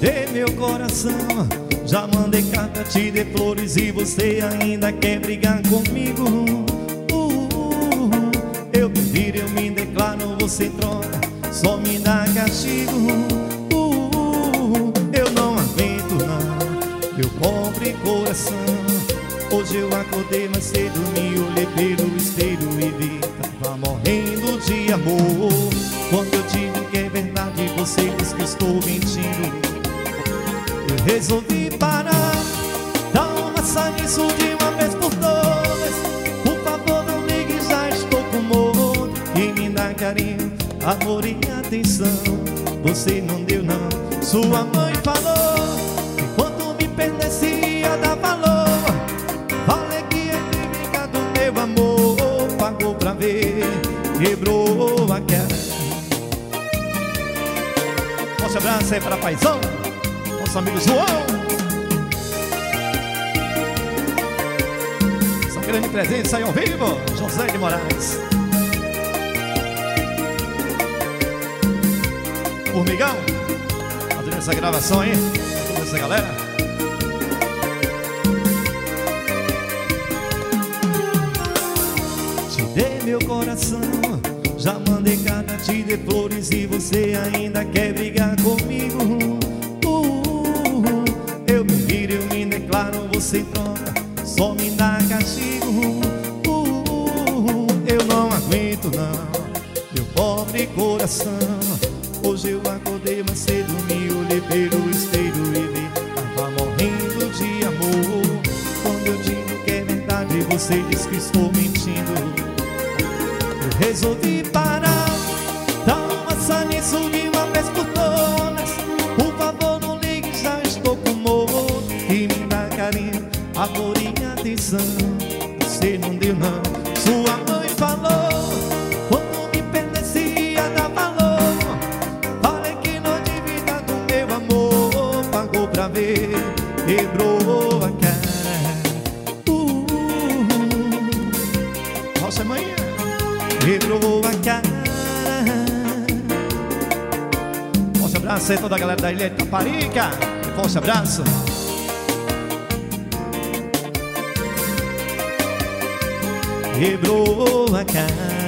dei meu coração, já mandei carta, te dei flores e você ainda quer brigar comigo. Eu me viro, eu me declaro, você troca, só me dá castigo. Eu não aguento não, meu pobre coração. Hoje eu acordei mais cedo, me olhei pelo espelho e vi, tava morrendo de amor. Quando eu digo que é verdade, você diz que estou mentindo. Eu resolvi parar, dar uma saída nisso de uma vez por todas. Por favor não ligue, já estou com amor. E me dá carinho, amor e atenção. Você não deu não, sua mãe falou que quando me perdesse ia dar valor. Falei que ia brincar do meu amor, pagou pra ver, quebrou a cara. Forte abraço aí para paizão, nosso amigo João. Essa grande presença aí ao vivo, José de Moraes. Formigão, fazendo essa gravação aí, toda essa galera. Te dei meu coração, já mandei carta, te dei flores e você ainda quer brigar comigo. Eu me viro, eu me declaro, você troca, só me dá castigo. Eu não aguento não, meu pobre coração. Hoje eu acordei mais cedo, me olhei pelo espelho e vi, tava morrendo de amor. Quando eu digo que é verdade, você diz que estou mentindo. Eu resolvi parar, dar uma saída nisso de uma vez por todas. Por favor não ligue, já estou com amor. E me dá carinho, amor e atenção. Você não deu não, sua mãe falou quando me perdesse ia dar valor. Falei que não devia dar do meu amor, pagou pra ver, quebrou a cara. Nossa mãe quebrou a cara. Forte abraço aí toda a galera da Ilha de Taparica. Forte abraço. Quebrou a cara.